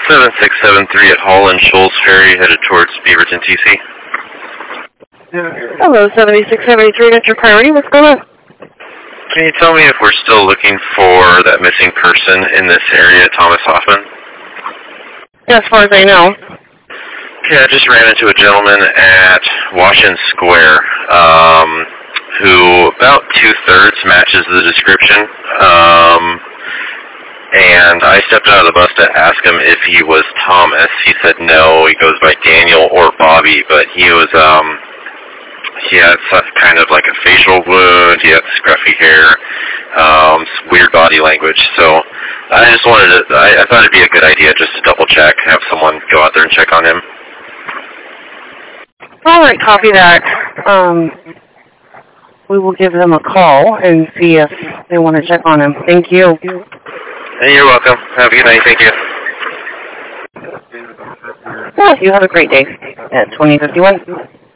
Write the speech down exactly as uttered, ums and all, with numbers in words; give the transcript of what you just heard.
seven six seven three at Hall and Shoals Ferry, headed towards Beaverton, T C. Hello, seventy-six seventy-three, that's your priority. What's going on? Can you tell me if we're still looking for that missing person in this area, Thomas Hoffman? As far as I know. Okay, I just ran into a gentleman at Washington Square, um, who about two-thirds matches the description. Um, and I stepped out of the bus to ask him if he was Thomas. He said no, he goes by Daniel or Bobby, but he was, um, he had kind of like a facial wound, he had scruffy hair, um, weird body language, so I just wanted to, I, I thought it'd be a good idea just to double check, have someone go out there and check on him. All right, copy that. Um, we will give them a call and see if they want to check on him. Thank you. Hey, you're welcome. Have a good night. Thank you. Yeah, you have a great day at twenty fifty-one.